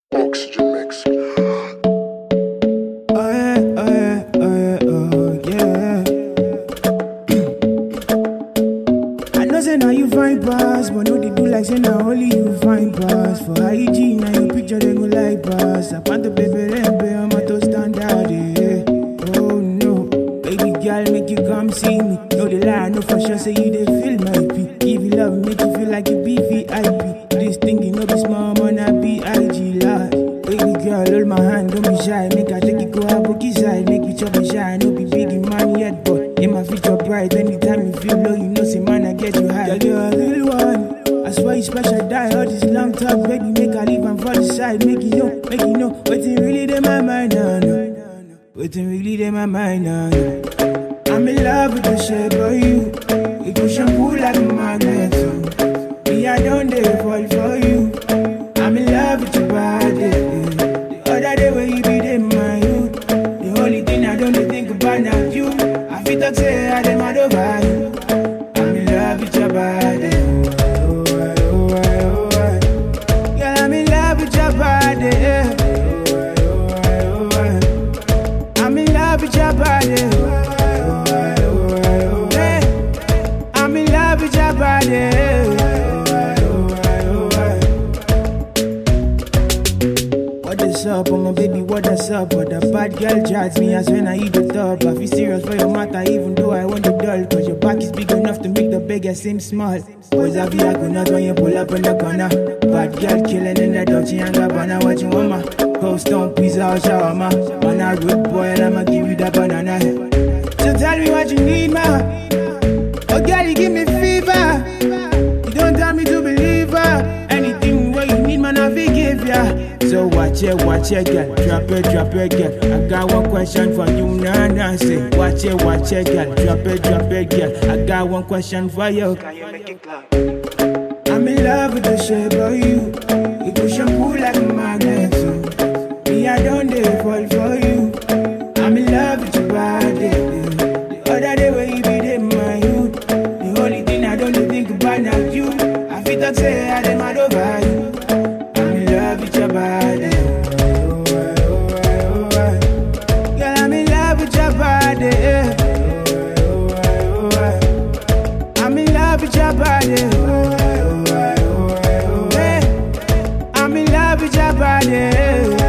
Oxygen mix. I know say now you find pass, but no they do like say now only you find pass. For IG now you picture they go like pass. I want the baby rempe on my to stand out yeah. Oh no, baby girl make you come see me. No the lie, I know for sure say you they feel my pee. Give you love make you feel like you be VIP. This thing you know be small man I be IG live. Baby girl hold my hand don't be shy. Make I take you go a bookie side. Make you chop a shy. No be big in money yet but in my future bright. Anytime you feel low you know say man I get you high. Girl you're a real one. I swear you special die. All this long talk baby make I leave and fall aside. Make you know waiting really in my mind now no. Waiting really in my mind now no. I'm in love with the shape of you. You go shampoo like a magnet too. Me I don't dare fall for you. I'm in love with your body. The other day when you be in my youth. The only thing I don't think about now you. I feel like say I dem over you. I'm in love with your body. Girl, I'm in love with your body. I'm in love with your body. I'm in love with your body. What's up, oh my baby, what's up? But the bad girl judge me as when I eat the top. I feel serious for your matter, even though I want the doll. Cause your back is big enough to make the beggar seem small. Boys have you not when you pull up in the corner. Bad girl killing in the Dolce and Gabbana. What you want, ma? Coast on pizza or shawarma. Man, I rude boy and I'ma give you that banana. So tell me what you need, ma. Oh girl, you give me fever. You don't tell me to believe her. Anything what you need, man, I forgive ya. So watch it, girl. Drop it, girl. I got one question for you, nah, say. Watch it, girl. Drop it, girl. I got one question for you. Can you make it clap? I'm in love with the shape of you. You go shampoo like a magnet too. Me, I don't dare fall for you. I'm in love with your body. The other day when you be in my youth. The only thing I don't think about now you. I feel like say I dem over you. I'm in love with your body. Girl, I'm in love with your body. I'm in love with your body. I'm in love with your body.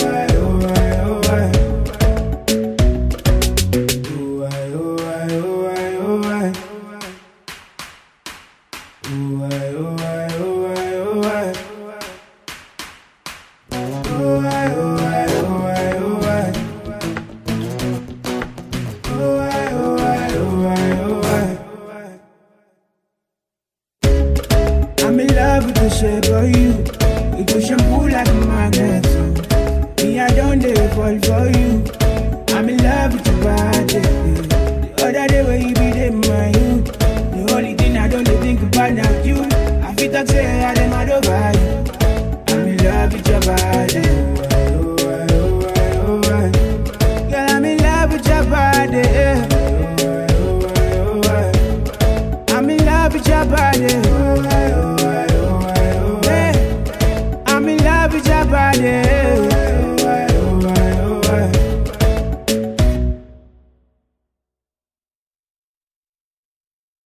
I'm in love with the shape of you. You go shampoo like a magnet too. Me, I don't dare fall for you. I'm in love with your body. The other day when you be in my youth. The only thing I don't think about now you. I feel like say I dem over you. I'm in love with your body. Girl, I'm in love with your body. I'm in love with your body.